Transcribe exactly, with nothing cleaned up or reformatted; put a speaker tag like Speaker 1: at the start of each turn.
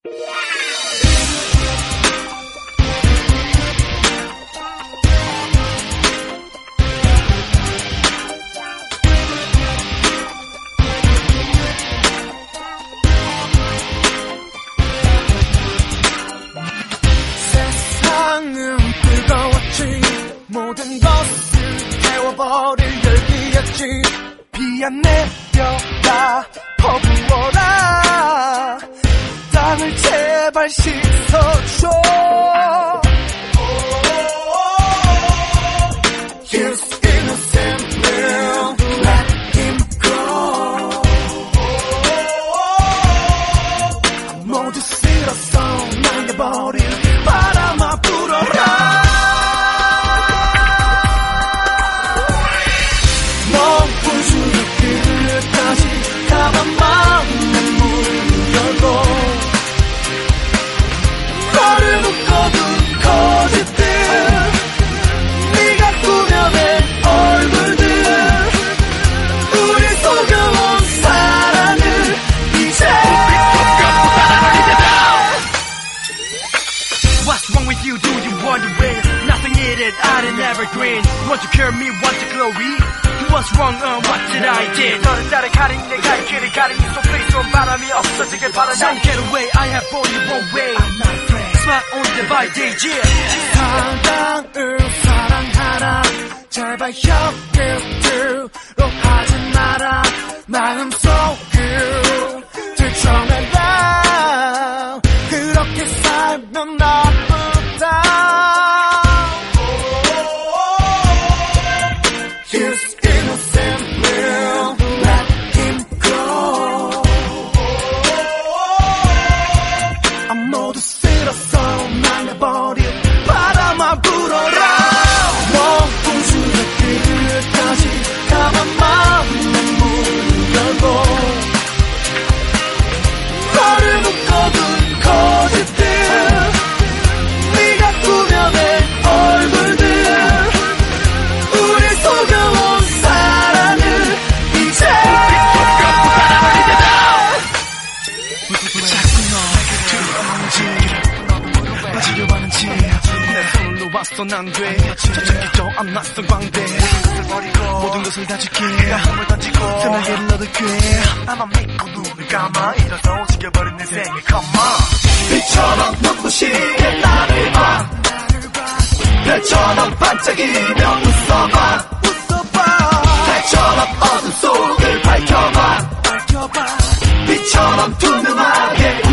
Speaker 1: 세상은 뜨거웠지. 모든 것을 태워버릴 열기였지. 비 안 내려라 퍼부어라. 땅을 제발 씻어줘. His innocent will let him go. 모두 쓸었어 날려버릴 바람아 불어라. 가만 마음에 문을 열고 너를 묶어둔 거짓들, 네가 꾸며낸 얼굴들, 우리 속여온 사랑을 이제
Speaker 2: What's wrong with you? Do you wonder when nothing in it out and evergreen? Want to cure me? Want to glory? What's wrong? Uh, what did I did? 너는 나를 가린 내 갈 길을 가린 So please 좀 바람이 없어지길 바라냐. Don't get away, I have only one way. I'm not afraid. Smile on the by day, yeah.
Speaker 1: 사랑을 사랑하라. 제발 혀끝으로 하지 마라. 마음속을 들춰내라. 그렇게 살면 나쁘다. His innocent will let him go. 아, 모두 쓸었어 날려버릴 바람아 불어라. 멈추는 끝까지 가만 마음에 문을 열고 너를 묶어둔 거짓들, 네가 꾸며낸 얼굴들, 우리 속여온 사랑을 이제
Speaker 2: 자꾸 너에게 들어오는지 빠지려 하는지 내 손을 놓았어 난 돼. 저쪽이 저 앞났어 광대. 모든 것을 다 지켜 험을 던지고 새 날개를 얻을게. 나만 믿고 눈을 감아 일어서 지겨버린 내 생에 come on.
Speaker 1: 빛처럼 눈부시게 나를 봐. 별처럼 반짝이며 웃어봐. 달처럼 어둠 속을 밝혀봐. 빛처럼 투명하게